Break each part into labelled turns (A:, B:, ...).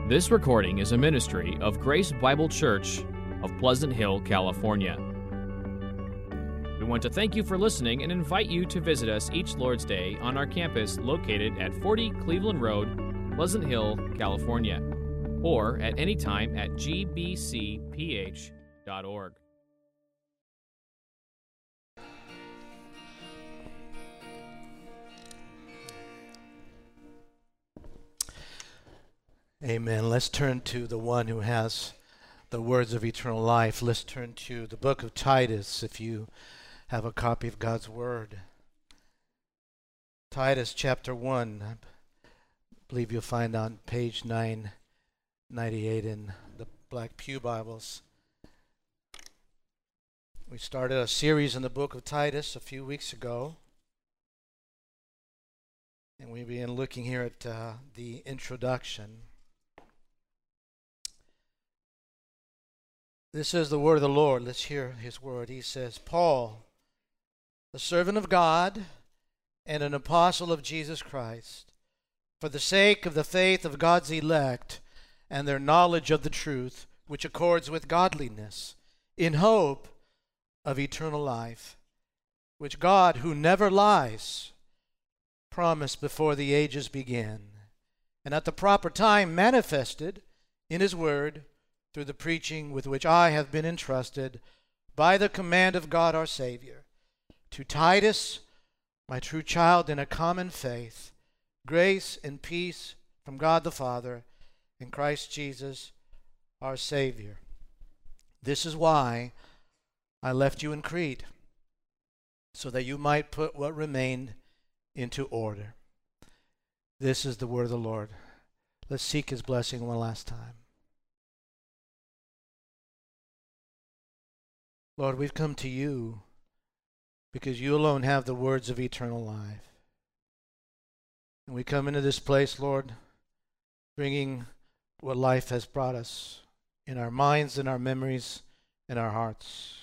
A: This recording is a ministry of Grace Bible Church of Pleasant Hill, California. We want to thank you for listening and invite you to visit us each Lord's Day on our campus located at 40 Cleveland Road, Pleasant Hill, California, or at any time at gbcph.org.
B: Amen. Let's turn to the one who has the words of eternal life. Let's turn to the book of Titus, if you have a copy of God's Word. Titus chapter 1, I believe you'll find on page 998 in the Black Pew Bibles. We started a series in the book of Titus a few weeks ago, and we began looking here at the introduction. This is the word of the Lord. Let's hear his word. He says, Paul, the servant of God and an apostle of Jesus Christ, for the sake of the faith of God's elect and their knowledge of the truth, which accords with godliness, in hope of eternal life, which God, who never lies, promised before the ages began, and at the proper time manifested in his word, through the preaching with which I have been entrusted by the command of God our Savior. To Titus, my true child in a common faith, grace and peace from God the Father and Christ Jesus our Savior. This is why I left you in Crete, so that you might put what remained into order. This is the word of the Lord. Let's seek his blessing one last time. Lord, we've come to you because you alone have the words of eternal life. And we come into this place, Lord, bringing what life has brought us in our minds, in our memories, in our hearts.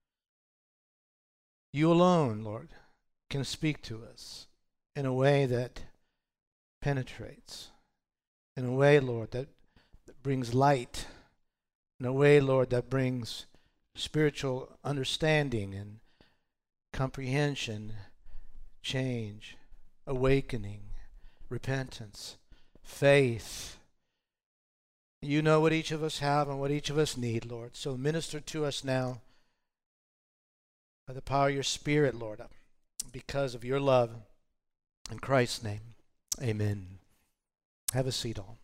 B: You alone, Lord, can speak to us in a way that penetrates, in a way, Lord, that brings light, in a way, Lord, that brings spiritual understanding and comprehension, change, awakening, repentance, faith. You know what each of us have and what each of us need, Lord. So minister to us now by the power of your Spirit, Lord, because of your love. In Christ's name, amen. Have a seat, all.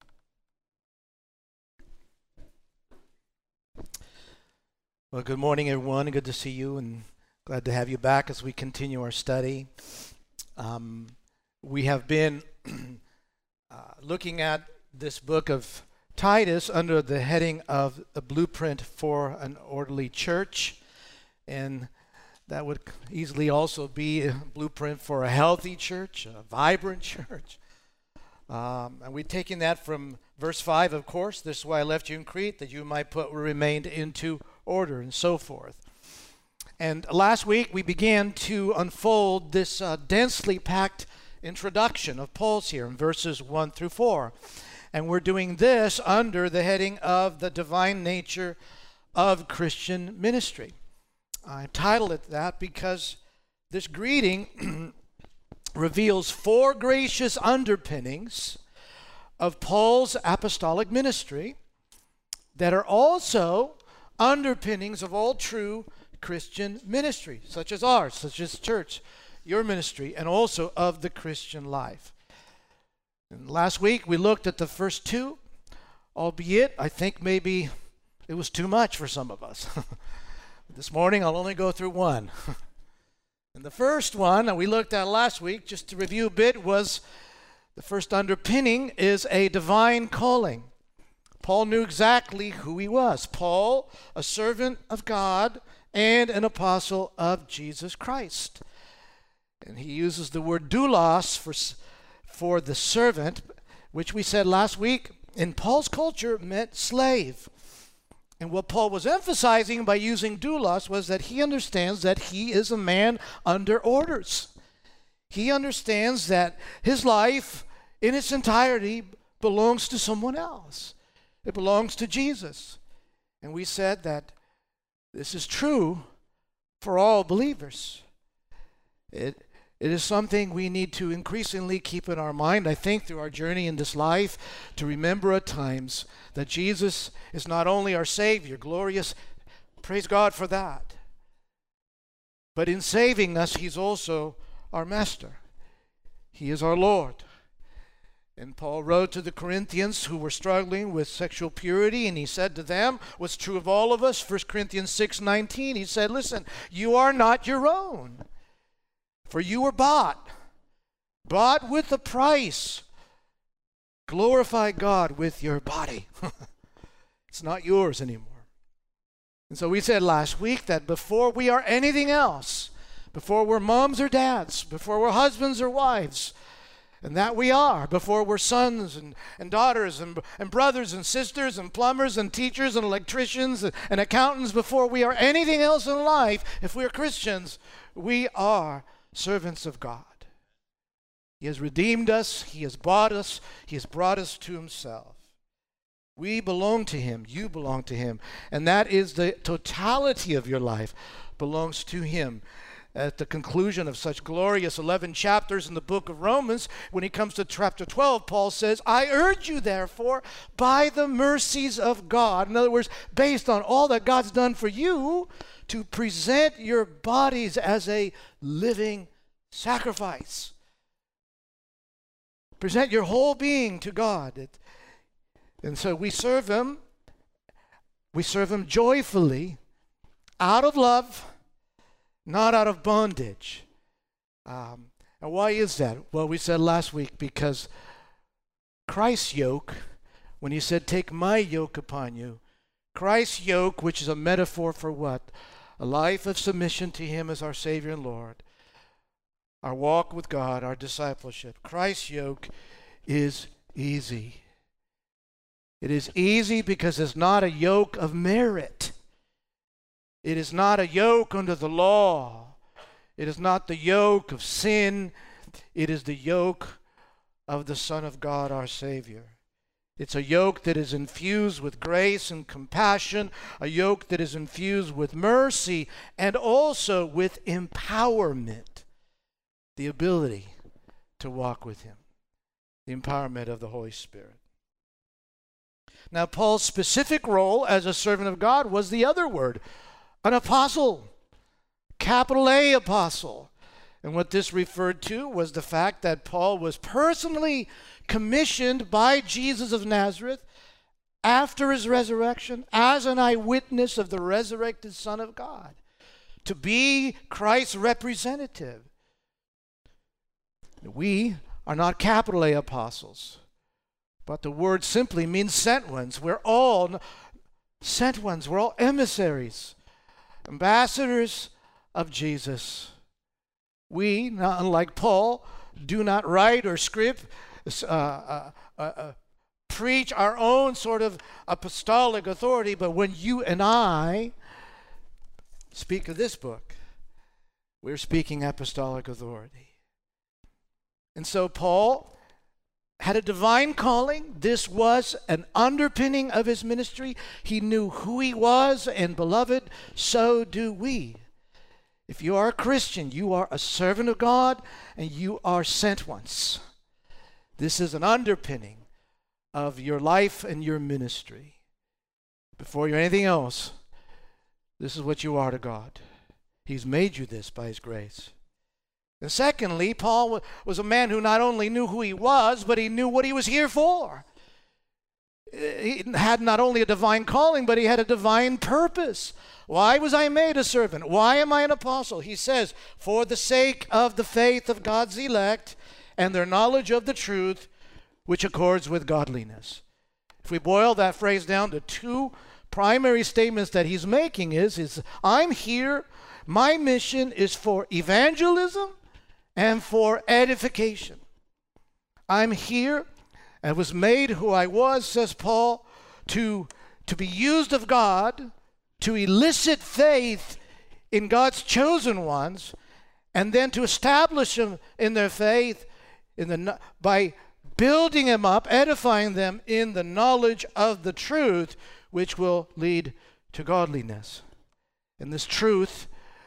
B: Well, good morning, everyone. Good to see you, and glad to have you back as we continue our study. We have been looking at this book of Titus under the heading of the blueprint for an orderly church, and that would easily also be a blueprint for a healthy church, a vibrant church. And we're taking that from verse 5, of course. This is why I left you in Crete, that you might put what remained into order, and so forth. And last week we began to unfold this densely packed introduction of Paul's here in verses 1 through 4. And we're doing this under the heading of the divine nature of Christian ministry. I titled it that because this greeting reveals four gracious underpinnings of Paul's apostolic ministry that are also underpinnings of all true Christian ministry, such as ours, such as church, your ministry, and also of the Christian life. And last week we looked at the first two, albeit I think maybe it was too much for some of us. This morning I'll only go through one. And the first one that we looked at last week, just to review a bit, was the first underpinning is a divine calling. Paul knew exactly who he was. Paul, a servant of God and an apostle of Jesus Christ. And he uses the word doulos for the servant, which we said last week in Paul's culture meant slave. And what Paul was emphasizing by using doulos was that he understands that he is a man under orders. He understands that his life in its entirety belongs to someone else. It belongs to Jesus. And we said that this is true for all believers. It is something we need to increasingly keep in our mind, I think, through our journey in this life, to remember at times that Jesus is not only our Savior, glorious, praise God for that, but in saving us, He's also our Master. He is our Lord. And Paul wrote to the Corinthians who were struggling with sexual purity, and he said to them what's true of all of us, 1 Corinthians 6:19, he said, listen, you are not your own, for you were bought with a price. Glorify God with your body. It's not yours anymore. And so we said last week that before we are anything else, before we're moms or dads, before we're husbands or wives, and that we are, before we're sons and daughters and brothers and sisters and plumbers and teachers and electricians and accountants, before we are anything else in life, if we're Christians, we are servants of God. He has redeemed us. He has bought us. He has brought us to Himself. We belong to Him. You belong to Him. And that is the totality of your life belongs to Him. At the conclusion of such glorious 11 chapters in the book of Romans, when he comes to chapter 12, Paul says, I urge you, therefore, by the mercies of God, in other words, based on all that God's done for you, to present your bodies as a living sacrifice. Present your whole being to God. And so we serve Him. We serve Him joyfully, out of love, not out of bondage. And why is that? Well, we said last week, because Christ's yoke, when He said, take my yoke upon you, Christ's yoke, which is a metaphor for what? A life of submission to Him as our Savior and Lord. Our walk with God, our discipleship. Christ's yoke is easy. It is easy because it's not a yoke of merit. It is not a yoke under the law. It is not the yoke of sin. It is the yoke of the Son of God, our Savior. It's a yoke that is infused with grace and compassion, a yoke that is infused with mercy and also with empowerment, the ability to walk with Him, the empowerment of the Holy Spirit. Now, Paul's specific role as a servant of God was the other word, an apostle, capital A apostle. And what this referred to was the fact that Paul was personally commissioned by Jesus of Nazareth after His resurrection as an eyewitness of the resurrected Son of God, to be Christ's representative. We are not capital A apostles, but the word simply means sent ones. We're all sent ones. We're all emissaries, ambassadors of Jesus. We, not unlike Paul, do not write or script, preach our own sort of apostolic authority, but when you and I speak of this book, we're speaking apostolic authority. And so Paul had a divine calling. This was an underpinning of his ministry. He knew who he was, and beloved, so do we. If you are a Christian, you are a servant of God, and you are sent ones. This is an underpinning of your life and your ministry. Before you're anything else, this is what you are to God. He's made you this by His grace. And secondly, Paul was a man who not only knew who he was, but he knew what he was here for. He had not only a divine calling, but he had a divine purpose. Why was I made a servant? Why am I an apostle? He says, for the sake of the faith of God's elect and their knowledge of the truth, which accords with godliness. If we boil that phrase down to two primary statements that he's making is I'm here, my mission is for evangelism and for edification. I'm here and was made who I was, says Paul, to be used of God, to elicit faith in God's chosen ones, and then to establish them in their faith by building them up, edifying them in the knowledge of the truth, which will lead to godliness. And this truth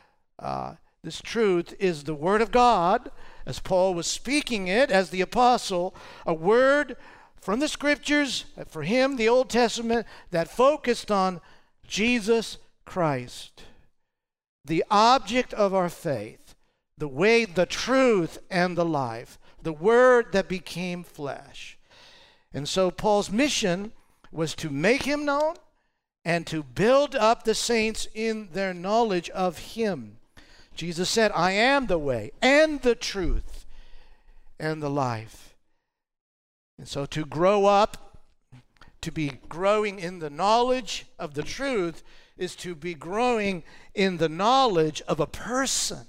B: is the Word of God, as Paul was speaking it as the apostle, a word from the Scriptures, for him, the Old Testament, that focused on Jesus Christ, the object of our faith, the way, the truth, and the life, the Word that became flesh. And so Paul's mission was to make him known and to build up the saints in their knowledge of him. Jesus said, I am the way and the truth and the life. And so to grow up, to be growing in the knowledge of the truth, is to be growing in the knowledge of a person,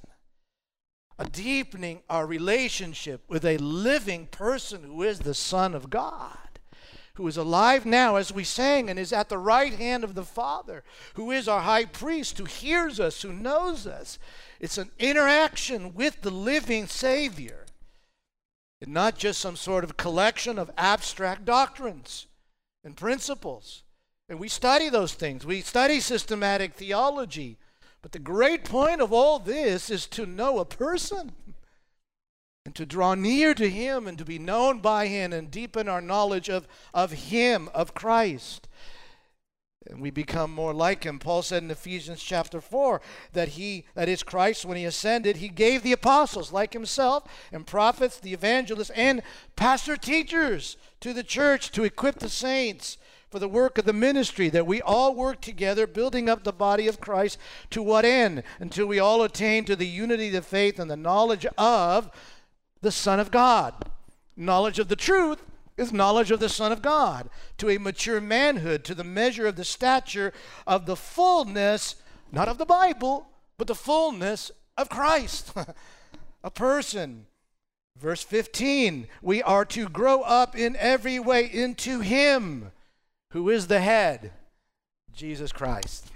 B: a deepening our relationship with a living person who is the Son of God, who is alive now, as we sang, and is at the right hand of the Father, who is our high priest, who hears us, who knows us. It's an interaction with the living Savior, and not just some sort of collection of abstract doctrines and principles. And we study those things. We study systematic theology. But the great point of all this is to know a person and to draw near to him and to be known by him and deepen our knowledge of him, of Christ. And we become more like him. Paul said in Ephesians chapter 4 that is Christ, when he ascended, he gave the apostles like himself and prophets, the evangelists, and pastor teachers to the church to equip the saints for the work of the ministry, that we all work together, building up the body of Christ. To what end? Until we all attain to the unity of the faith and the knowledge of the Son of God. Knowledge of the truth is knowledge of the Son of God, to a mature manhood, to the measure of the stature of the fullness, not of the Bible, but the fullness of Christ, a person. Verse 15, we are to grow up in every way into him who is the head, Jesus Christ.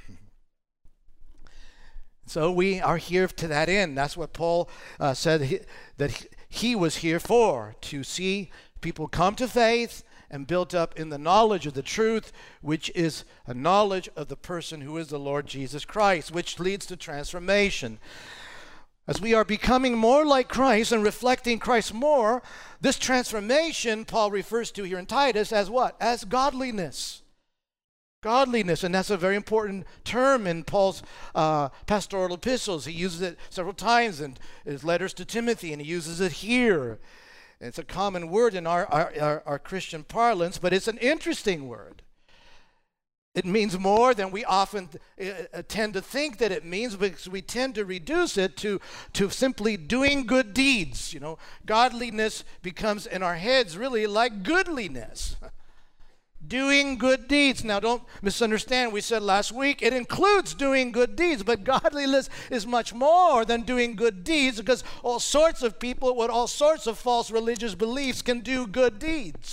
B: So we are here to that end. That's what Paul said that he was here for, to see people come to faith and built up in the knowledge of the truth, which is a knowledge of the person who is the Lord Jesus Christ, which leads to transformation. As we are becoming more like Christ and reflecting Christ more, this transformation Paul refers to here in Titus as what? As godliness. Godliness, and that's a very important term in Paul's pastoral epistles. He uses it several times in his letters to Timothy, and he uses it here. It's a common word in our Christian parlance, but it's an interesting word. It means more than we often tend to think that it means, because we tend to reduce it to simply doing good deeds. You know, godliness becomes in our heads really like goodliness. Doing good deeds. Now, don't misunderstand. We said last week it includes doing good deeds, but godliness is much more than doing good deeds, because all sorts of people with all sorts of false religious beliefs can do good deeds.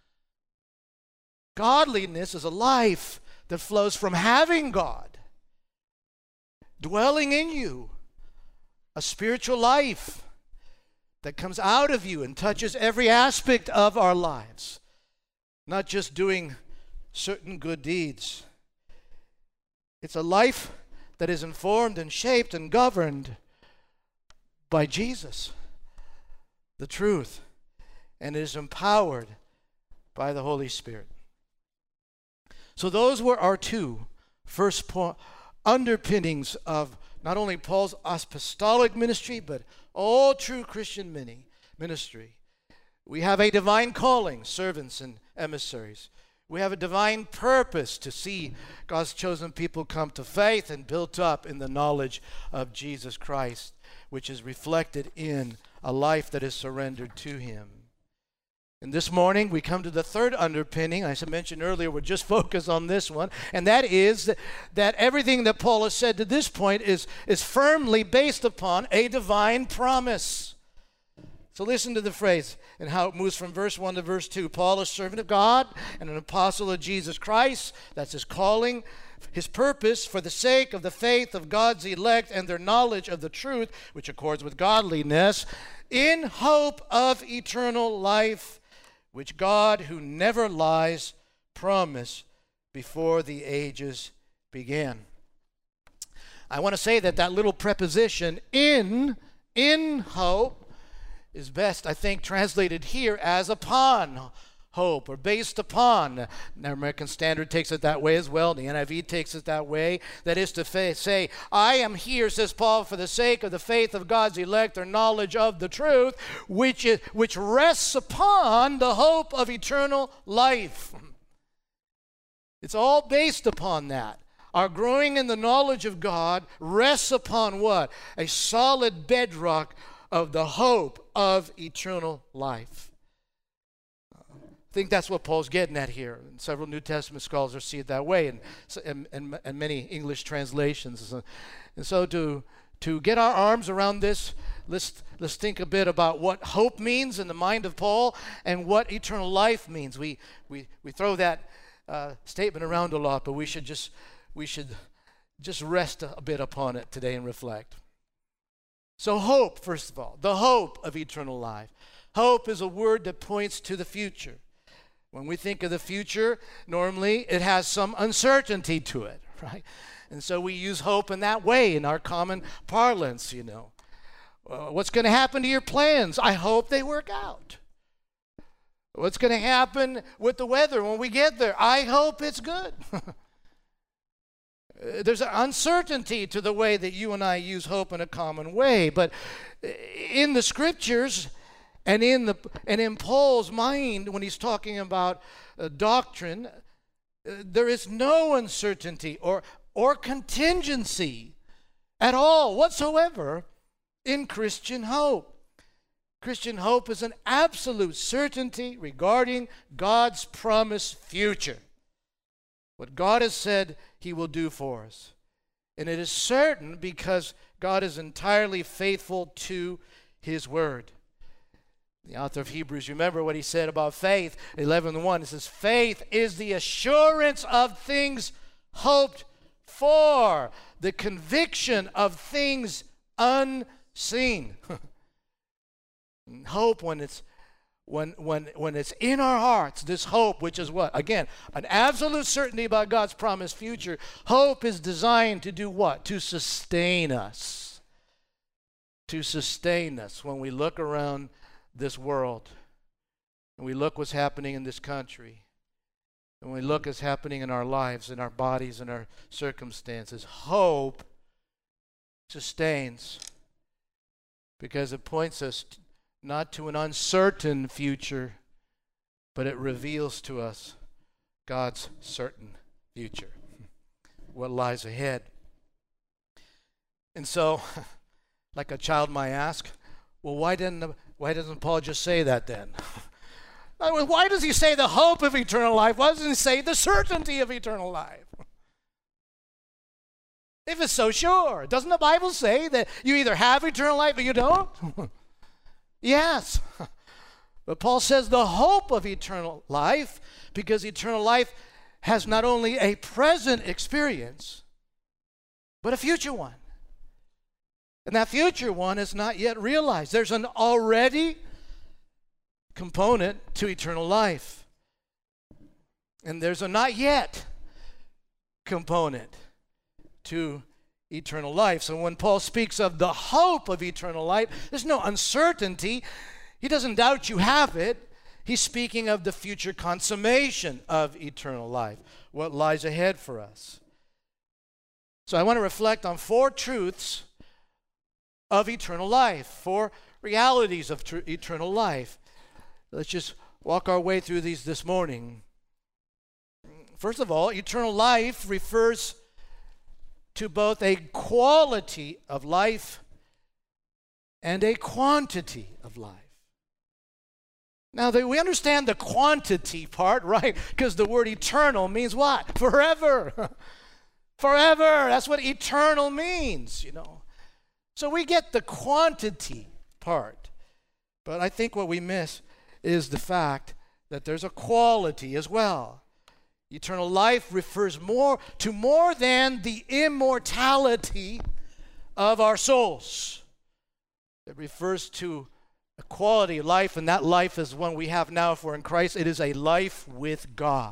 B: Godliness is a life that flows from having God dwelling in you, a spiritual life that comes out of you and touches every aspect of our lives. Not just doing certain good deeds. It's a life that is informed and shaped and governed by Jesus, the truth, and is empowered by the Holy Spirit. So those were our two first underpinnings of not only Paul's apostolic ministry, but all true Christian ministry. We have a divine calling, servants and emissaries. We have a divine purpose to see God's chosen people come to faith and built up in the knowledge of Jesus Christ, which is reflected in a life that is surrendered to him. And this morning we come to the third underpinning. As I mentioned earlier, we'll just focus on this one, and that is that everything that Paul has said to this point is firmly based upon a divine promise. So listen to the phrase and how it moves from verse 1 to verse 2. Paul, a servant of God and an apostle of Jesus Christ, that's his calling, his purpose, for the sake of the faith of God's elect and their knowledge of the truth, which accords with godliness, in hope of eternal life, which God, who never lies, promised before the ages began. I want to say that little preposition, in hope, is best, I think, translated here as upon hope, or based upon. The American Standard takes it that way as well. The NIV takes it that way. That is to say, I am here, says Paul, for the sake of the faith of God's elect, or knowledge of the truth, which rests upon the hope of eternal life. It's all based upon that. Our growing in the knowledge of God rests upon what? A solid bedrock of the hope of eternal life. I think that's what Paul's getting at here. And several New Testament scholars see it that way, and many English translations. And so to get our arms around this, let's think a bit about what hope means in the mind of Paul and what eternal life means. We throw that statement around a lot, but we should just rest a bit upon it today and reflect. So hope, first of all, the hope of eternal life. Hope is a word that points to the future. When we think of the future, normally it has some uncertainty to it, right? And so we use hope in that way in our common parlance, you know. What's going to happen to your plans? I hope they work out. What's going to happen with the weather when we get there? I hope it's good. There's an uncertainty to the way that you and I use hope in a common way. But in the Scriptures and in Paul's mind, when he's talking about doctrine, there is no uncertainty or contingency at all whatsoever in Christian hope. Christian hope is an absolute certainty regarding God's promised future. What God has said He will do for us. And it is certain because God is entirely faithful to His word. The author of Hebrews, remember what he said about faith, 11:1. It says, faith is the assurance of things hoped for, the conviction of things unseen. Hope, when it's in our hearts, this hope, which is what? Again, an absolute certainty about God's promised future. Hope is designed to do what? To sustain us. To sustain us when we look around this world, and we look what's happening in this country, and we look what's happening in our lives, in our bodies, in our circumstances. Hope sustains because it points us not to an uncertain future, but it reveals to us God's certain future, what lies ahead. And so, like a child might ask, well, why doesn't Paul just say that then? Why does he say the hope of eternal life? Why doesn't he say the certainty of eternal life? If it's so sure, doesn't the Bible say that you either have eternal life or you don't? Yes. But Paul says the hope of eternal life, because eternal life has not only a present experience, but a future one. And that future one is not yet realized. There's an already component to eternal life. And there's a not yet component to eternal life. So when Paul speaks of the hope of eternal life, there's no uncertainty. He doesn't doubt you have it. He's speaking of the future consummation of eternal life, what lies ahead for us. So I want to reflect on 4 truths of eternal life, 4 realities of eternal life. Let's just walk our way through these this morning. First of all, eternal life refers to both a quality of life and a quantity of life. Now, we understand the quantity part, right? Because the word eternal means what? Forever. Forever. That's what eternal means, you know. So we get the quantity part. But I think what we miss is the fact that there's a quality as well. Eternal life refers more than the immortality of our souls. It refers to a quality of life, and that life is one we have now, for in Christ it is a life with God.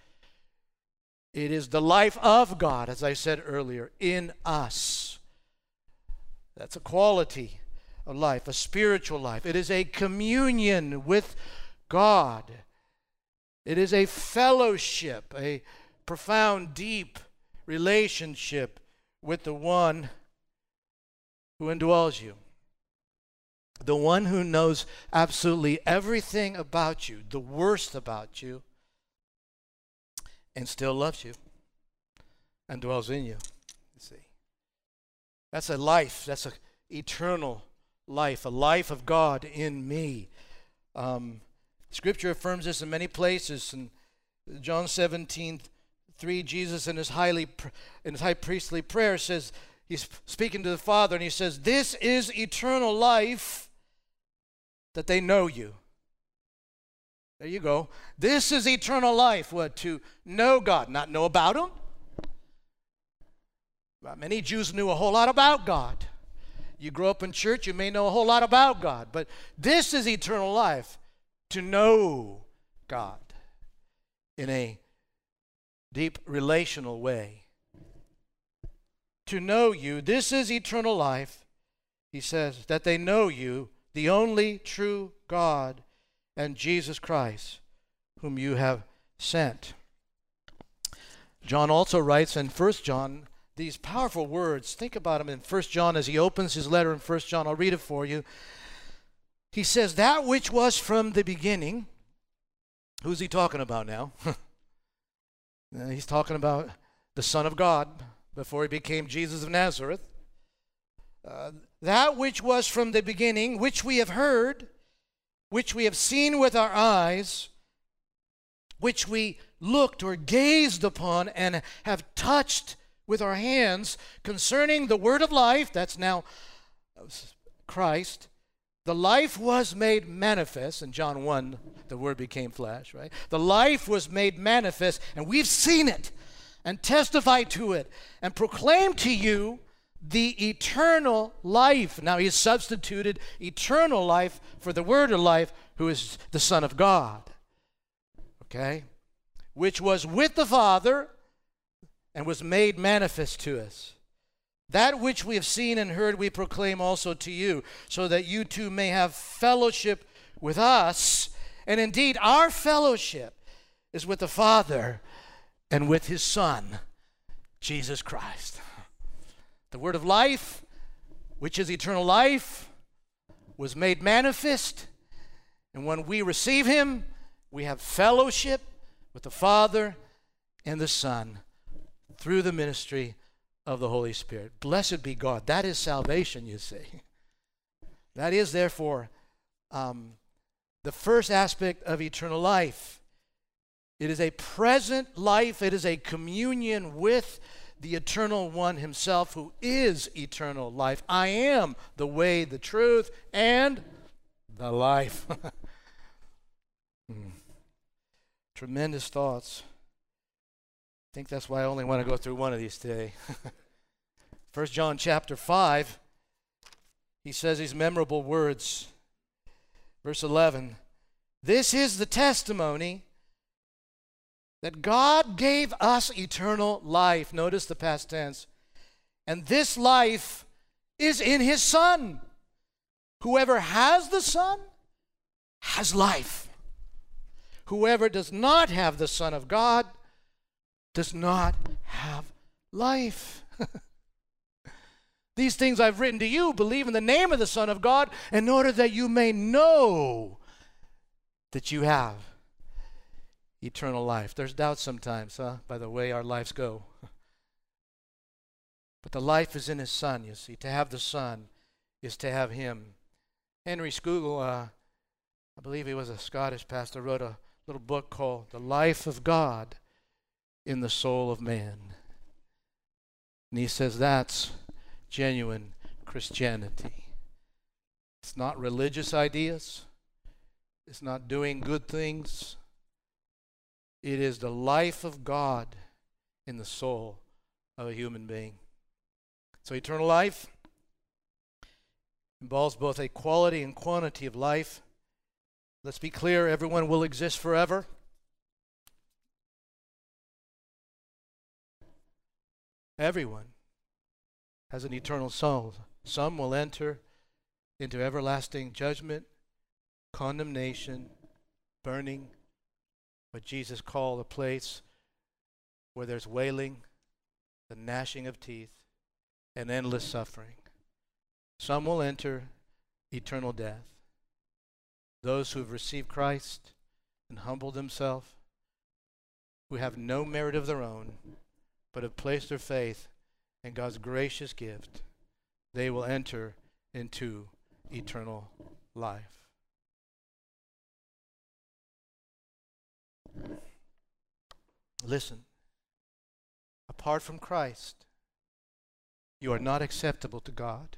B: It is the life of God, as I said earlier, in us. That's a quality of life, a spiritual life. It is a communion with God. It is a fellowship, a profound, deep relationship with the one who indwells you. The one who knows absolutely everything about you, the worst about you, and still loves you and dwells in you. You see, that's a life. That's an eternal life, a life of God in me. Scripture affirms this in many places. In John 17:3, Jesus in his high priestly prayer says, he's speaking to the Father, and he says, "This is eternal life, that they know you." There you go. This is eternal life. What? To know God, not know about him. Many Jews knew a whole lot about God. You grow up in church, you may know a whole lot about God. But this is eternal life, to know God in a deep relational way. To know you, this is eternal life, he says, that they know you, the only true God, and Jesus Christ, whom you have sent. John also writes in 1 John these powerful words. Think about them in 1 John as he opens his letter in 1 John. I'll read it for you. He says, that which was from the beginning. Who's he talking about now? He's talking about the Son of God before he became Jesus of Nazareth. That which was from the beginning, which we have heard, which we have seen with our eyes, which we looked or gazed upon and have touched with our hands, concerning the word of life, that's now Christ. The life was made manifest. In John 1, the word became flesh, right? The life was made manifest, and we've seen it and testified to it and proclaimed to you the eternal life. Now he's substituted eternal life for the word of life, who is the Son of God. Okay? Which was with the Father and was made manifest to us. That which we have seen and heard we proclaim also to you, so that you too may have fellowship with us. And indeed, our fellowship is with the Father and with his Son, Jesus Christ. The word of life, which is eternal life, was made manifest. And when we receive him, we have fellowship with the Father and the Son through the ministry of the Holy Spirit. Blessed be God. That is salvation, you see. That is, therefore, the first aspect of eternal life. It is a present life. It is a communion with the eternal one himself, who is eternal life. I am the way, the truth, and the life. Tremendous thoughts. I think that's why I only want to go through one of these today. 1 John chapter 5, he says these memorable words. Verse 11, this is the testimony that God gave us eternal life. Notice the past tense. And this life is in his Son. Whoever has the Son has life. Whoever does not have the Son of God does not have life. These things I've written to you, believe in the name of the Son of God, in order that you may know that you have eternal life. There's doubt sometimes, by the way our lives go. But the life is in his Son, you see. To have the Son is to have him. Henry Scougal, I believe he was a Scottish pastor, wrote a little book called The Life of God in the Soul of Man. And he says that's genuine Christianity. It's not religious ideas. It's not doing good things. It is the life of God in the soul of a human being. So eternal life, involves both a quality and quantity of life. Let's be clear, everyone will exist forever. Everyone has an eternal soul. Some will enter into everlasting judgment, condemnation, burning, what Jesus called a place where there's wailing, the gnashing of teeth, and endless suffering. Some will enter eternal death. Those who have received Christ and humbled themselves, who have no merit of their own, but have placed their faith in God's gracious gift, they will enter into eternal life. Listen, apart from Christ, you are not acceptable to God.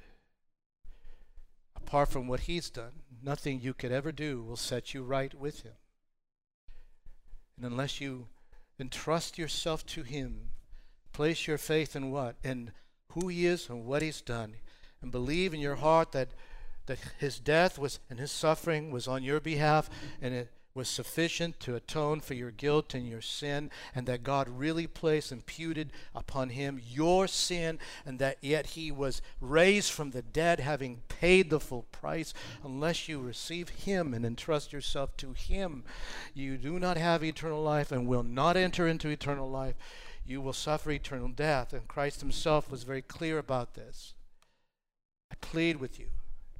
B: Apart from what He's done, nothing you could ever do will set you right with Him. And unless you entrust yourself to Him, place your faith in what? In who He is and what He's done, and believe in your heart that His death was and His suffering was on your behalf, and it was sufficient to atone for your guilt and your sin, and that God really placed, imputed upon Him your sin, and that yet He was raised from the dead, having paid the full price. Unless you receive Him and entrust yourself to Him, you do not have eternal life and will not enter into eternal life. You will suffer eternal death, and Christ Himself was very clear about this. I plead with you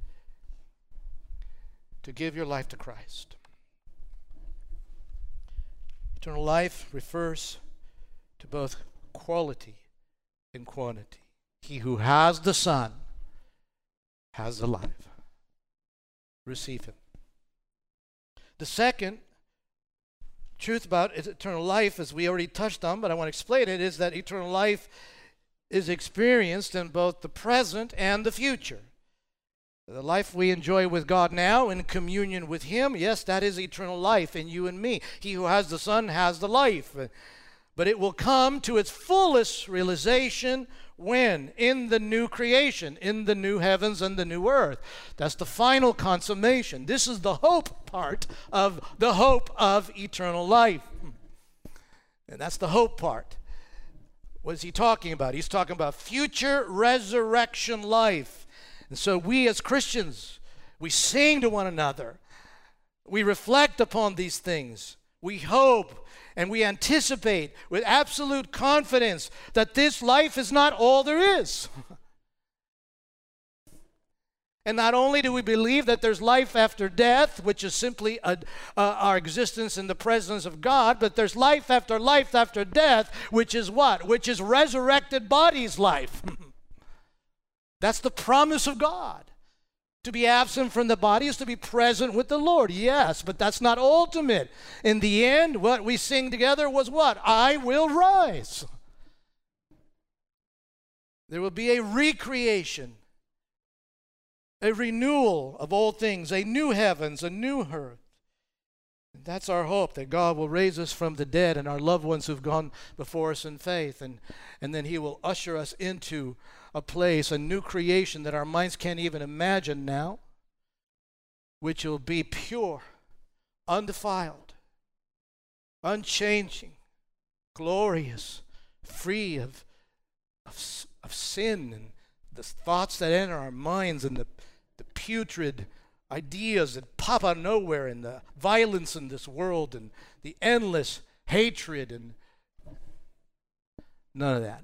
B: to give your life to Christ. Eternal life refers to both quality and quantity. He who has the Son has the life. Receive Him. The second truth about eternal life, as we already touched on, but I want to explain it, is that eternal life is experienced in both the present and the future. The life we enjoy with God now in communion with Him, yes, that is eternal life in you and me. He who has the Son has the life. But it will come to its fullest realization when? In the new creation, in the new heavens and the new earth. That's the final consummation. This is the hope part of the hope of eternal life. And that's the hope part. What is he talking about? He's talking about future resurrection life. And so we as Christians, we sing to one another. We reflect upon these things. We hope and we anticipate with absolute confidence that this life is not all there is. And not only do we believe that there's life after death, which is simply our existence in the presence of God, but there's life after death, which is what? Which is resurrected bodies life. That's the promise of God. To be absent from the body is to be present with the Lord. Yes, but that's not ultimate. In the end, what we sing together was what? I will rise. There will be a recreation, a renewal of all things, a new heavens, a new earth. And that's our hope, that God will raise us from the dead and our loved ones who've gone before us in faith. And then He will usher us into a place, a new creation that our minds can't even imagine now, which will be pure, undefiled, unchanging, glorious, free of sin and the thoughts that enter our minds and the putrid ideas that pop out of nowhere and the violence in this world and the endless hatred and none of that.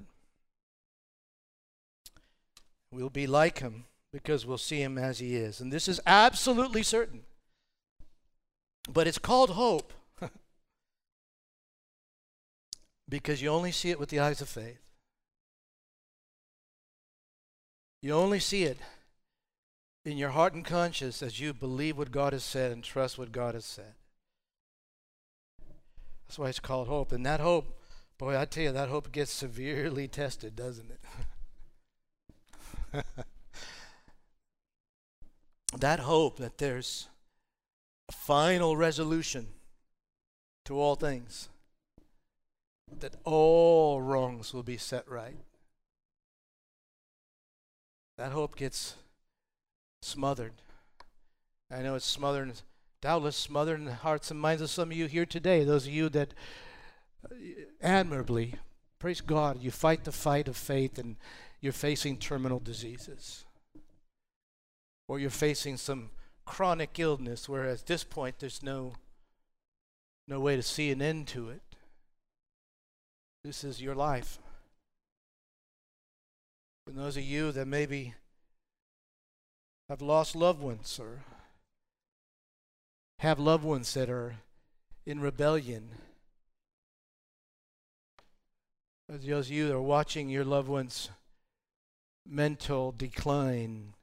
B: We'll be like Him because we'll see Him as He is. And this is absolutely certain. But it's called hope because you only see it with the eyes of faith. You only see it in your heart and conscience as you believe what God has said and trust what God has said. That's why it's called hope. And that hope, boy, I tell you, that hope gets severely tested, doesn't it? That hope that there's a final resolution to all things, that all wrongs will be set right. That hope gets smothered. I know it's smothered, doubtless smothered in the hearts and minds of some of you here today, those of you that admirably, praise God, you fight the fight of faith and you're facing terminal diseases. Or you're facing some chronic illness where at this point there's no way to see an end to it. This is your life. For those of you that maybe have lost loved ones or have loved ones that are in rebellion, those of you that are watching your loved ones' mental decline,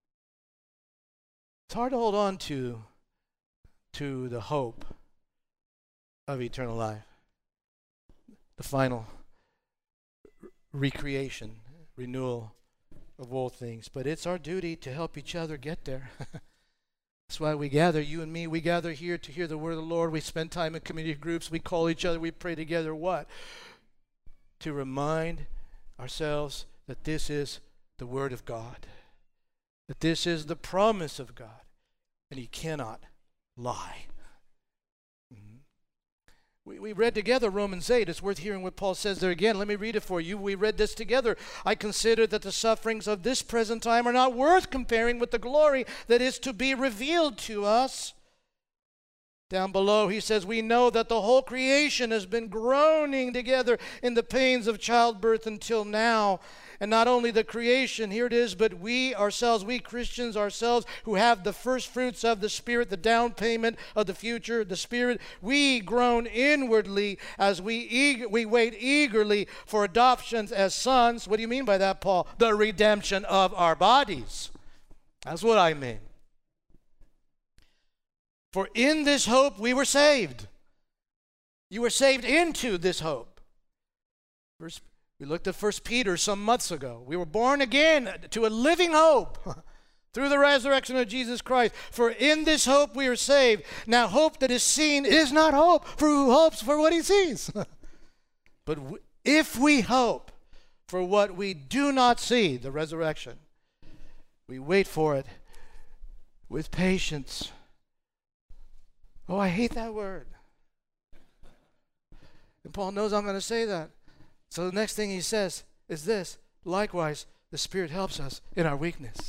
B: it's hard to hold on to the hope of eternal life, the final recreation, renewal of all things. But it's our duty to help each other get there. That's why we gather, you and me, we gather here to hear the word of the Lord. We spend time in community groups. We call each other. We pray together. What? To remind ourselves that this is the word of God, that this is the promise of God, and He cannot lie. We read together Romans 8. It's worth hearing what Paul says there again. Let me read it for you. We read this together. I consider that the sufferings of this present time are not worth comparing with the glory that is to be revealed to us. Down below, he says, we know that the whole creation has been groaning together in the pains of childbirth until now. And not only the creation, here it is, but we ourselves, we Christians ourselves, who have the first fruits of the Spirit, the down payment of the future, the Spirit, we groan inwardly as we wait eagerly for adoptions as sons. What do you mean by that, Paul? The redemption of our bodies. That's what I mean. For in this hope we were saved. You were saved into this hope. We looked at 1 Peter some months ago. We were born again to a living hope through the resurrection of Jesus Christ. For in this hope we are saved. Now hope that is seen is not hope, for who hopes for what he sees? But if we hope for what we do not see, the resurrection, we wait for it with patience. Oh, I hate that word. And Paul knows I'm going to say that. So the next thing he says is this: likewise, the Spirit helps us in our weakness.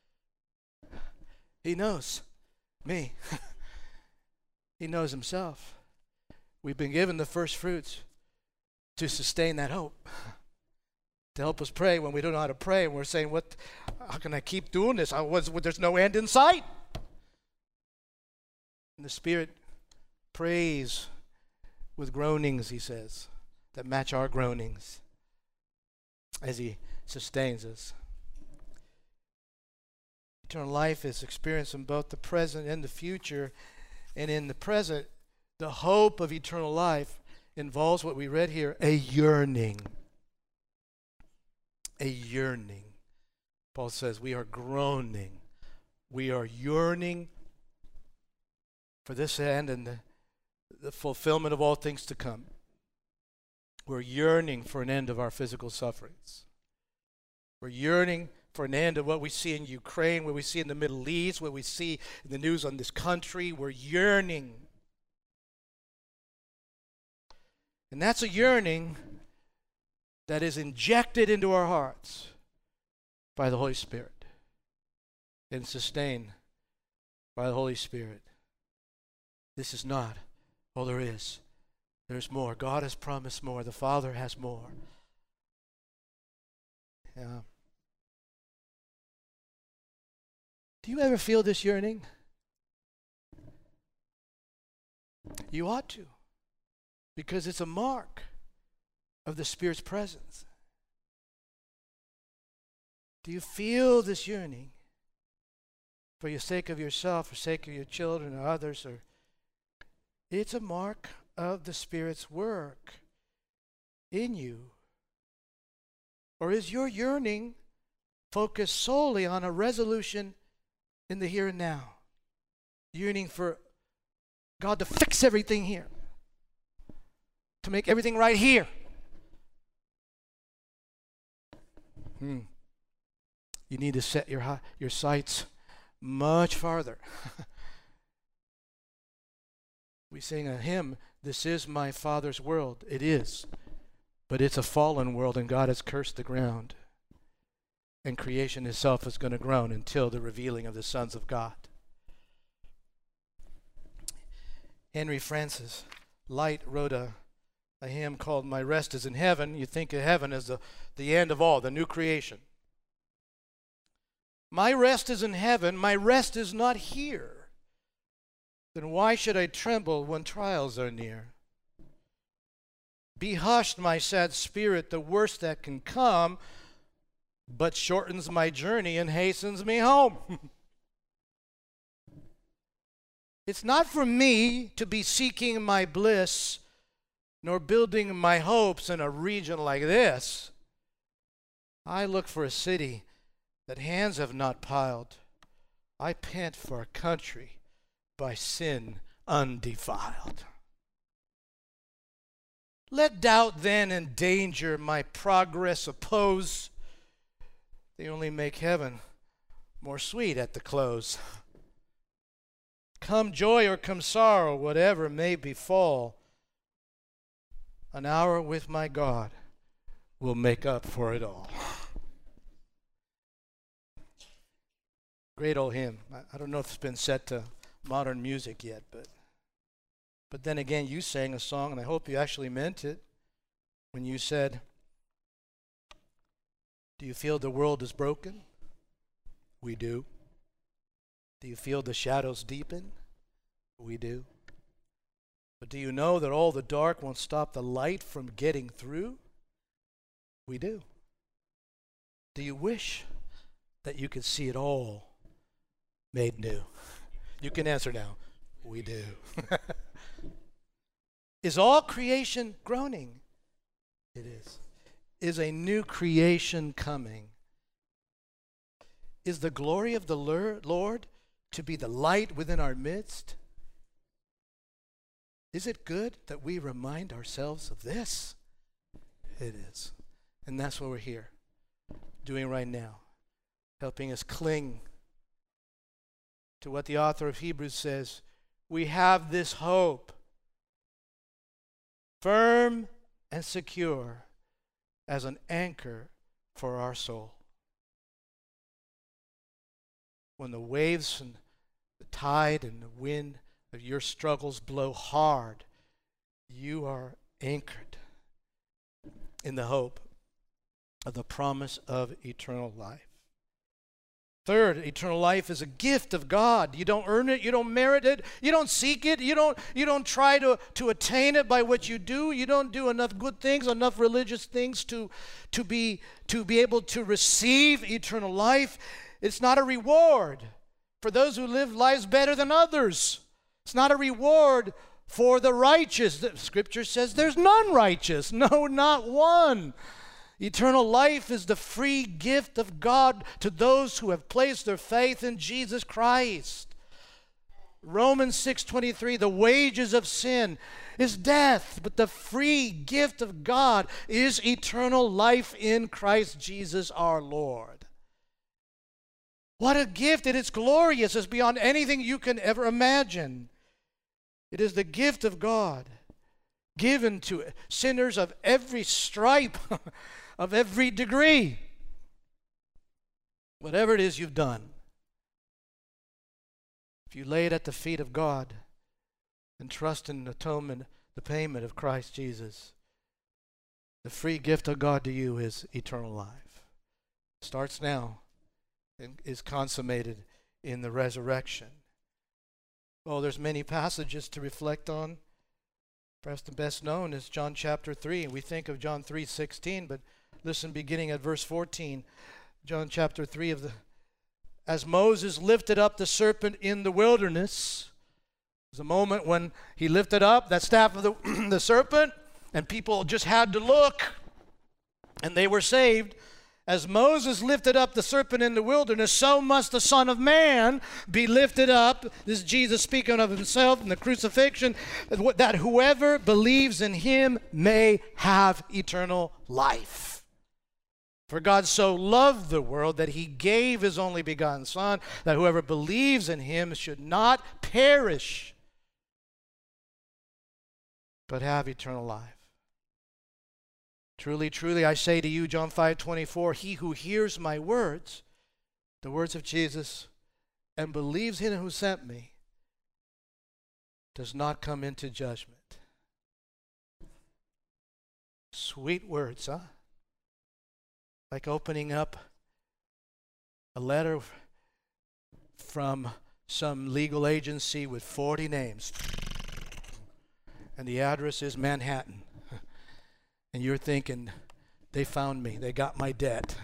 B: He knows me. He knows himself. We've been given the first fruits to sustain that hope, to help us pray when we don't know how to pray, and we're saying, how can I keep doing this? There's no end in sight. And the Spirit prays with groanings, he says, that match our groanings as he sustains us. Eternal life is experienced in both the present and the future. And in the present, the hope of eternal life involves what we read here, a yearning. A yearning. Paul says we are groaning. We are yearning for this end and the fulfillment of all things to come. We're yearning for an end of our physical sufferings. We're yearning for an end of what we see in Ukraine, what we see in the Middle East, what we see in the news on this country. We're yearning. And that's a yearning that is injected into our hearts by the Holy Spirit and sustained by the Holy Spirit. This is not all there is. There's more. God has promised more. The Father has more. Yeah. Do you ever feel this yearning? You ought to, because it's a mark of the Spirit's presence. Do you feel this yearning for the sake of yourself, for the sake of your children or others? Or it's a mark of the Spirit's work in you. Or is your yearning focused solely on a resolution in the here and now? Yearning for God to fix everything here, to make everything right here. You need to set your sights much farther. We sing a hymn, "This is my Father's world." It is. But it's a fallen world, and God has cursed the ground. And creation itself is going to groan until the revealing of the sons of God. Henry Francis Lyte wrote a hymn called "My Rest is in Heaven." You think of heaven as the end of all, the new creation. My rest is in heaven, my rest is not here. Then why should I tremble when trials are near? Be hushed, my sad spirit, the worst that can come, but shortens my journey and hastens me home. It's not for me to be seeking my bliss, nor building my hopes in a region like this. I look for a city that hands have not piled. I pant for a country by sin undefiled. Let doubt then and danger my progress oppose. They only make heaven more sweet at the close. Come joy or come sorrow, whatever may befall, an hour with my God will make up for it all. Great old hymn. I don't know if it's been set to modern music yet, but then again, you sang a song, and I hope you actually meant it when you said, "Do you feel the world is broken?" We do. Do you feel the shadows deepen? We do. But do you know that all the dark won't stop the light from getting through? We do. Do you wish that you could see it all made new? You can answer now. We do. Is all creation groaning? It is. Is a new creation coming? Is the glory of the Lord to be the light within our midst? Is it good that we remind ourselves of this? It is. And that's what we're here doing right now, helping us cling to what the author of Hebrews says. We have this hope, firm and secure, as an anchor for our soul. When the waves and the tide and the wind of your struggles blow hard, you are anchored in the hope of the promise of eternal life. Third, eternal life is a gift of God. You don't earn it, you don't merit it, you don't seek it, you don't try to attain it by what you do. You don't do enough good things, enough religious things to be able to receive eternal life. It's not a reward for those who live lives better than others. It's not a reward for the righteous. The Scripture says there's none righteous. No, not one. Eternal life is the free gift of God to those who have placed their faith in Jesus Christ. Romans 6:23, the wages of sin is death, but the free gift of God is eternal life in Christ Jesus our Lord. What a gift! It is glorious. It's beyond anything you can ever imagine. It is the gift of God given to sinners of every stripe, of every degree. Whatever it is you've done, if you lay it at the feet of God and trust in the atonement, the payment of Christ Jesus, the free gift of God to you is eternal life. It starts now and is consummated in the resurrection. Oh, there's many passages to reflect on. Perhaps the best known is John chapter 3. We think of John 3:16, but listen beginning at verse 14. John chapter 3 as Moses lifted up the serpent in the wilderness. There's a moment when he lifted up that staff of the serpent, and people just had to look, and they were saved. As Moses lifted up the serpent in the wilderness, so must the Son of Man be lifted up. This is Jesus speaking of himself in the crucifixion, that whoever believes in him may have eternal life. For God so loved the world that he gave his only begotten Son, that whoever believes in him should not perish, but have eternal life. Truly, truly, I say to you, John 5:24, he who hears my words, the words of Jesus, and believes in him who sent me, does not come into judgment. Sweet words, huh? Like opening up a letter from some legal agency with 40 names. And the address is Manhattan. And you're thinking, they found me. They got my debt.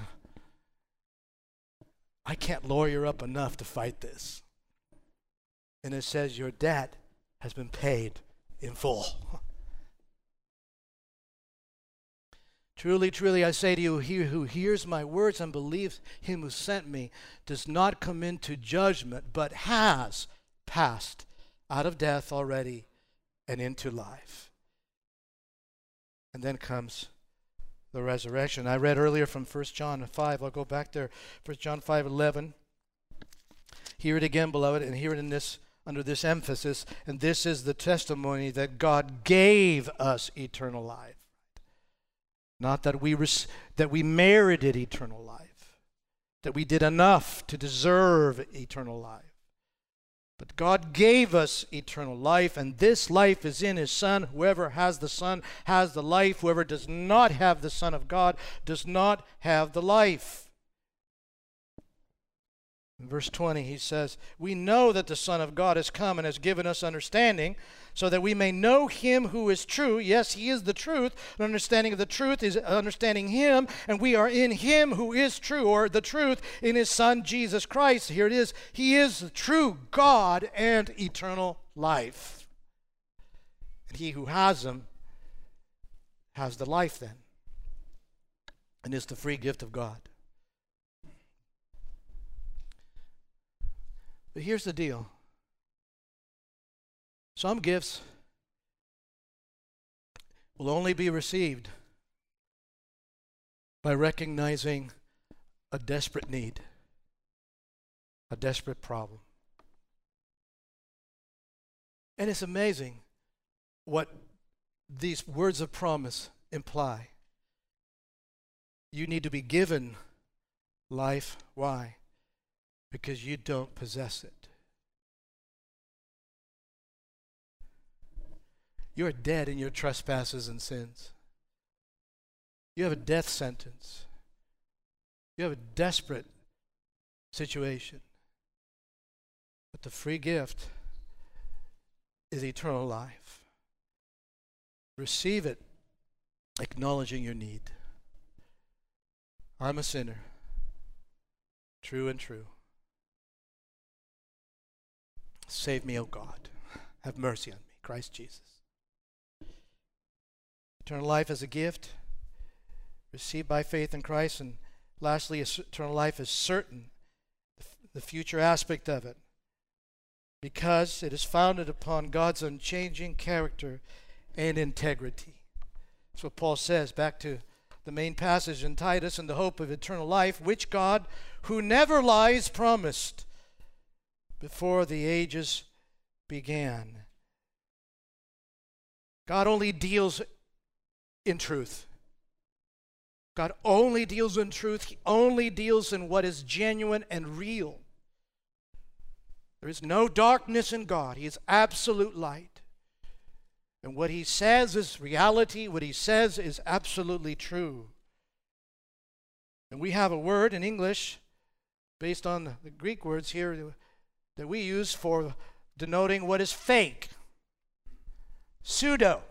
B: I can't lawyer up enough to fight this. And it says your debt has been paid in full. Truly, truly, I say to you, he who hears my words and believes him who sent me does not come into judgment, but has passed out of death already and into life. And then comes the resurrection. I read earlier from 1 John 5. I'll go back there. 1 John 5:11. Hear it again, beloved, and hear it in this under this emphasis. And this is the testimony that God gave us eternal life. Not that we merited eternal life, that we did enough to deserve eternal life. But God gave us eternal life, and this life is in his Son. Whoever has the Son has the life. Whoever does not have the Son of God does not have the life. In verse 20, he says, we know that the Son of God has come and has given us understanding, so that we may know him who is true. Yes, he is the truth. An understanding of the truth is understanding him, and we are in him who is true, or the truth in his Son, Jesus Christ. Here it is. He is the true God and eternal life. And he who has him has the life then, and is the free gift of God. But here's the deal. Some gifts will only be received by recognizing a desperate need, a desperate problem. And it's amazing what these words of promise imply. You need to be given life. Why? Because you don't possess it. You're dead in your trespasses and sins. You have a death sentence. You have a desperate situation. But the free gift is eternal life. Receive it, acknowledging your need. I'm a sinner, true and true. Save me, O God. Have mercy on me, Christ Jesus. Eternal life is a gift received by faith in Christ. And lastly, eternal life is certain, the future aspect of it, because it is founded upon God's unchanging character and integrity. That's what Paul says, back to the main passage in Titus, in the hope of eternal life, which God, who never lies, promised before the ages began. God only deals in truth. God only deals in truth. He only deals in what is genuine and real. There is no darkness in God. He is absolute light. And what he says is reality. What he says is absolutely true. And we have a word in English based on the Greek words here that we use for denoting what is fake. Pseudo.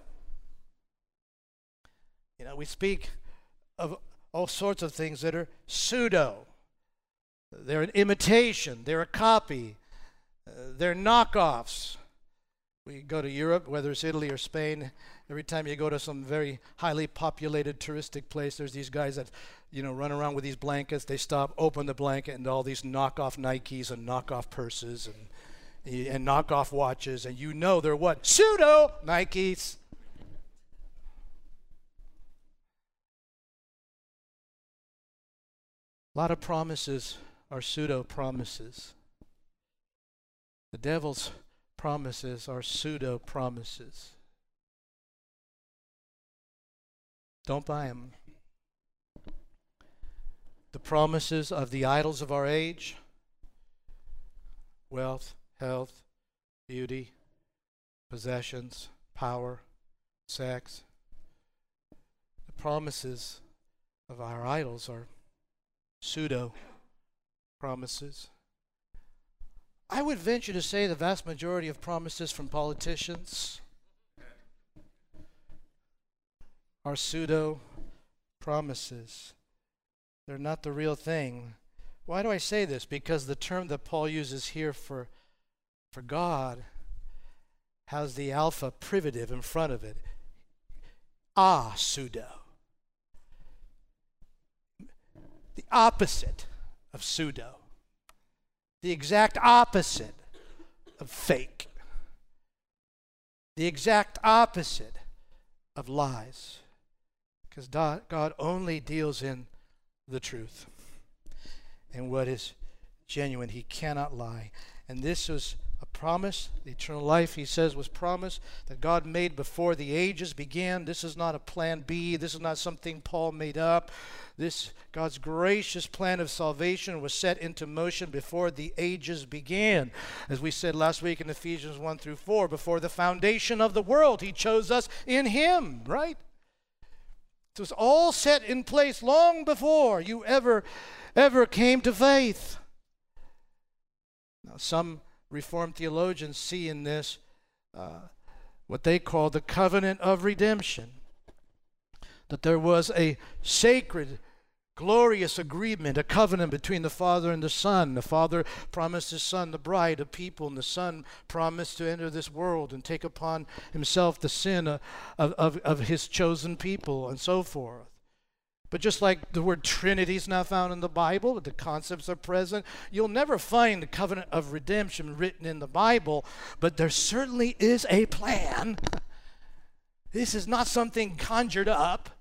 B: You know, we speak of all sorts of things that are pseudo. They're an imitation. They're a copy. They're knockoffs. We go to Europe, whether it's Italy or Spain, every time you go to some very highly populated touristic place, there's these guys that, run around with these blankets. They stop, open the blanket, and all these knockoff Nikes and knockoff purses and knockoff watches, and they're what? Pseudo Nikes. A lot of promises are pseudo-promises. The devil's promises are pseudo-promises. Don't buy them. The promises of the idols of our age, wealth, health, beauty, possessions, power, sex. The promises of our idols are pseudo promises. I would venture to say the vast majority of promises from politicians are pseudo promises. They're not the real thing. Why do I say this? Because the term that Paul uses here for God has the alpha privative in front of it. Pseudo. The opposite of pseudo. The exact opposite of fake. The exact opposite of lies. Because God only deals in the truth and what is genuine. He cannot lie. And this was a promise. The eternal life, he says, was promised that God made before the ages began. This is not a plan B. This is not something Paul made up. This God's gracious plan of salvation was set into motion before the ages began. As we said last week in Ephesians 1 through 4, before the foundation of the world, he chose us in him, right? It was all set in place long before you ever came to faith. Now, some Reformed theologians see in this what they call the covenant of redemption. That there was a sacred, glorious agreement, a covenant between the Father and the Son. The Father promised his Son, the bride, a people, and the Son promised to enter this world and take upon himself the sin of his chosen people, and so forth. But just like the word Trinity is not found in the Bible, but the concepts are present, you'll never find the covenant of redemption written in the Bible, but there certainly is a plan. This is not something conjured up.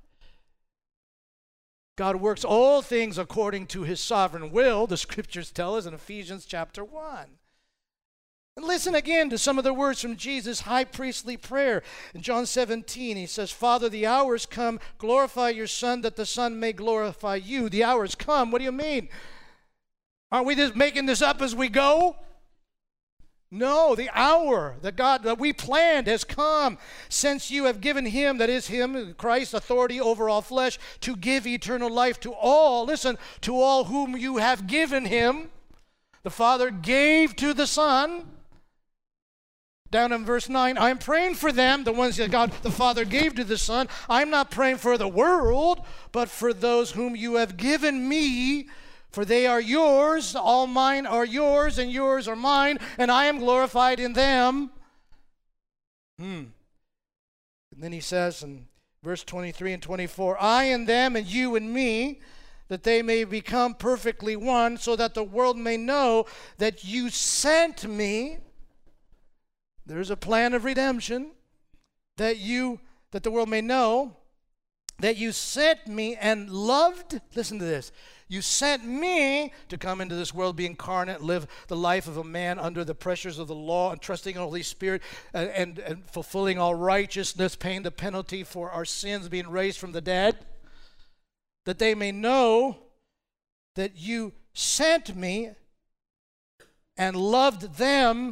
B: God works all things according to his sovereign will, the scriptures tell us in Ephesians chapter 1. And listen again to some of the words from Jesus' high priestly prayer. In John 17, he says, Father, the hour has come, glorify your Son, that the Son may glorify you. The hour has come. What do you mean? Aren't we just making this up as we go? No, the hour that we planned has come, since you have given him, that is him, Christ, authority over all flesh, to give eternal life to all. Listen, to all whom you have given him. The Father gave to the Son. Down in verse 9, I'm praying for them, the ones that God the Father gave to the Son. I'm not praying for the world, but for those whom you have given me. For they are yours, all mine are yours, and yours are mine, and I am glorified in them. And then he says in verse 23 and 24, I and them and you and me, that they may become perfectly one, so that the world may know that you sent me. There's a plan of redemption, that the world may know that you sent me and loved. Listen to this. You sent me to come into this world, be incarnate, live the life of a man under the pressures of the law, and trusting in the Holy Spirit, and fulfilling all righteousness, paying the penalty for our sins, being raised from the dead, that they may know that you sent me and loved them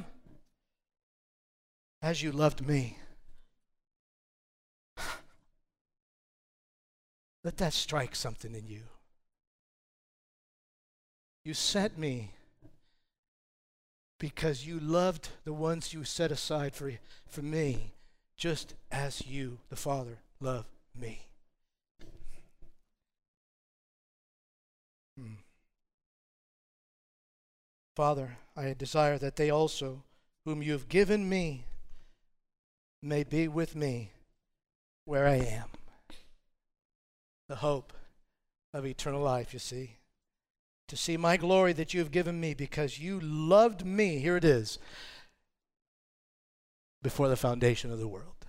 B: as you loved me. Let that strike something in you. You sent me because you loved the ones you set aside for me, just as you, the Father, loved me. Father, I desire that they also, whom you have given me, may be with me where I am. The hope of eternal life, you see. To see my glory that you have given me because you loved me, here it is, before the foundation of the world.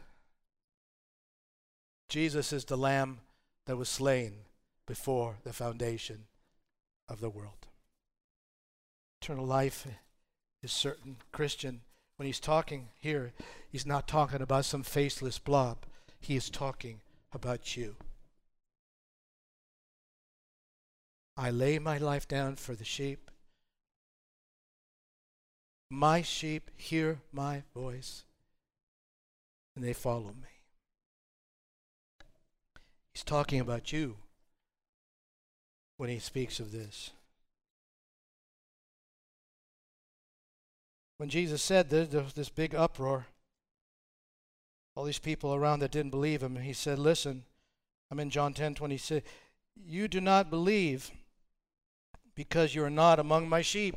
B: Jesus is the Lamb that was slain before the foundation of the world. Eternal life is certain. Christian, when he's talking here, he's not talking about some faceless blob. He is talking about you. I lay my life down for the sheep. My sheep hear my voice, and they follow me. He's talking about you when he speaks of this. When Jesus said there was this big uproar, all these people around that didn't believe him, he said, listen, I'm in John 10:26. You do not believe because you are not among my sheep.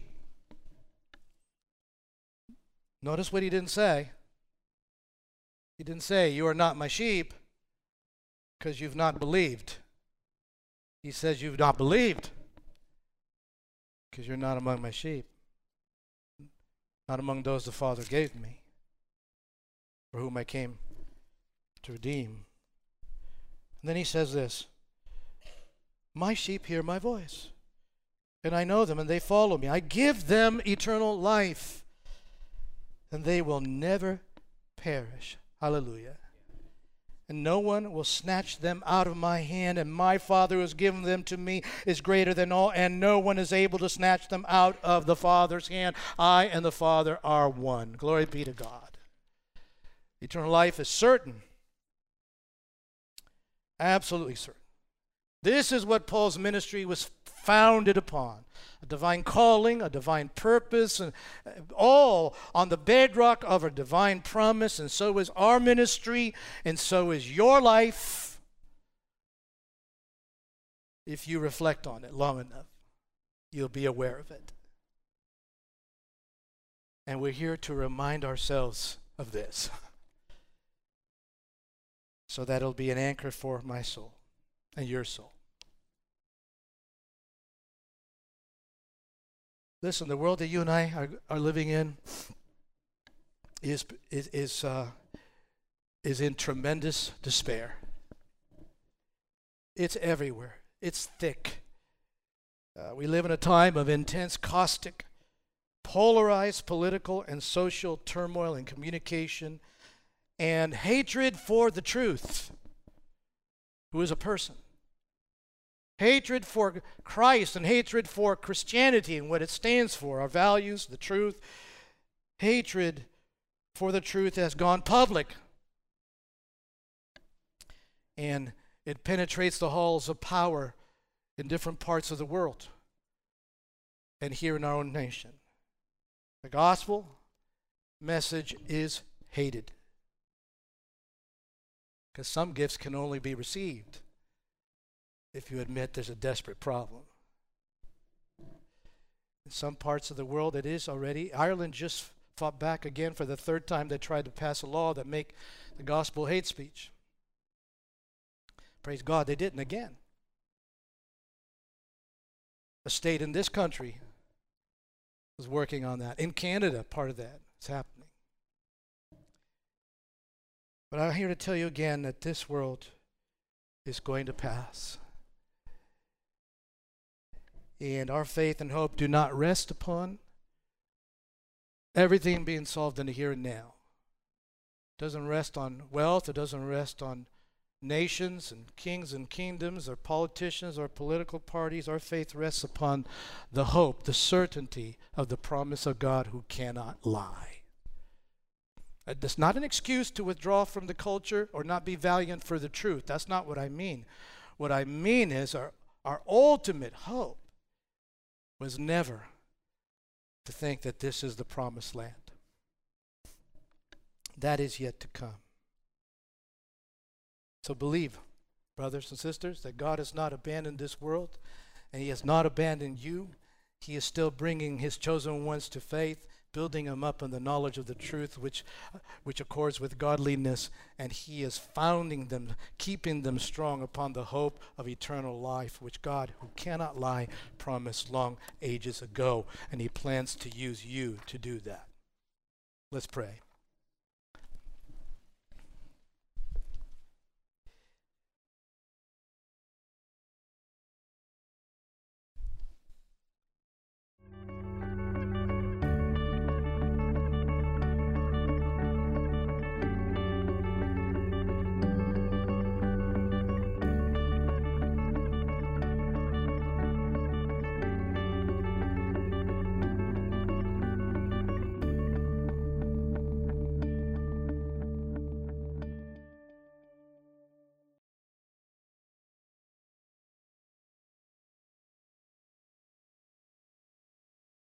B: Notice what he didn't say. He didn't say, you are not my sheep because you've not believed. He says, you've not believed because you're not among my sheep. Not among those the Father gave me, for whom I came to redeem. And then he says this, my sheep hear my voice, and I know them, and they follow me. I give them eternal life, and they will never perish. Hallelujah. And no one will snatch them out of my hand, and my Father who has given them to me is greater than all, and no one is able to snatch them out of the Father's hand. I and the Father are one. Glory be to God. Eternal life is certain. Absolutely certain. This is what Paul's ministry was founded upon. A divine calling, a divine purpose, and all on the bedrock of a divine promise. And so is our ministry, and so is your life, if you reflect on it long enough. You'll be aware of it. And we're here to remind ourselves of this, so that it'll be an anchor for my soul and your soul. Listen, the world that you and I are living in is in tremendous despair. It's everywhere. It's thick. We live in a time of intense, caustic, polarized political and social turmoil and communication, and hatred for the truth, who is a person. Hatred for Christ and hatred for Christianity and what it stands for, our values, the truth. Hatred for the truth has gone public. And it penetrates the halls of power in different parts of the world and here in our own nation. The gospel message is hated, because some gifts can only be received if you admit there's a desperate problem. In some parts of the world it is already. Ireland just fought back again for the third time. They tried to pass a law that make the gospel hate speech. Praise God, they didn't again. A state in this country is working on that. In Canada, part of that is happening. But I'm here to tell you again that this world is going to pass. And our faith and hope do not rest upon everything being solved in the here and now. It doesn't rest on wealth. It doesn't rest on nations and kings and kingdoms or politicians or political parties. Our faith rests upon the hope, the certainty of the promise of God who cannot lie. That's not an excuse to withdraw from the culture or not be valiant for the truth. That's not what I mean. What I mean is our ultimate hope was never to think that this is the promised land. That is yet to come. So believe, brothers and sisters, that God has not abandoned this world, and He has not abandoned you. He is still bringing His chosen ones to faith, building them up in the knowledge of the truth which accords with godliness, and He is founding them, keeping them strong upon the hope of eternal life, which God, who cannot lie, promised long ages ago, and He plans to use you to do that. Let's pray.